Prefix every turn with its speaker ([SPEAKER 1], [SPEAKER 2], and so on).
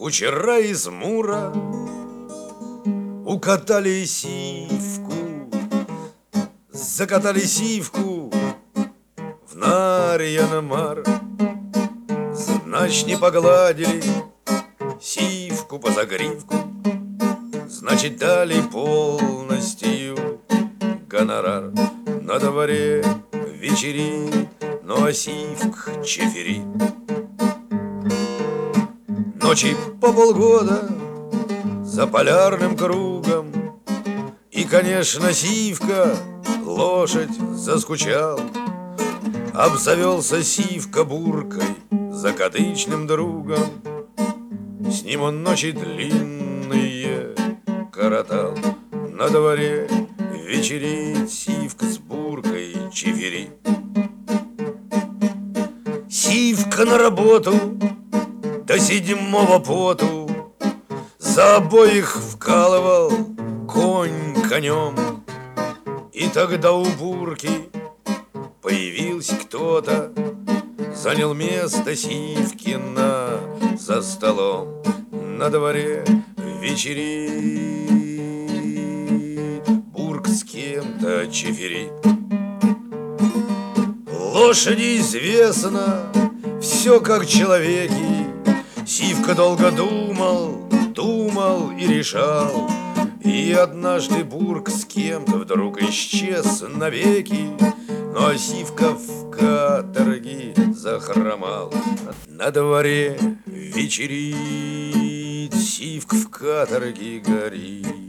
[SPEAKER 1] Кучера из Мура укатали сивку, закатали сивку в Нарьян-Мар. Значит, не погладили сивку по загривку, значит, дали полностью гонорар. На дворе вечерит, ну а сивк чеферит. Ночи по полгода за полярным кругом, и, конечно, сивка, лошадь, заскучал. Обзавелся сивка буркой, закадычным другом, с ним он ночи длинные коротал. На дворе вечерит, сивка с буркой чиферит. Сивка на работу до седьмого поту, за обоих вкалывал конь конем. И тогда у бурки появился кто-то, занял место Сивкина за столом. На дворе вечерит, бурк с кем-то чиферит. Лошади известно все как человеки. Сивка долго думал и решал, и однажды бурк с кем-то вдруг исчез навеки. Ну а сивка в каторге захромал. На дворе вечерит, сивка в каторге горит.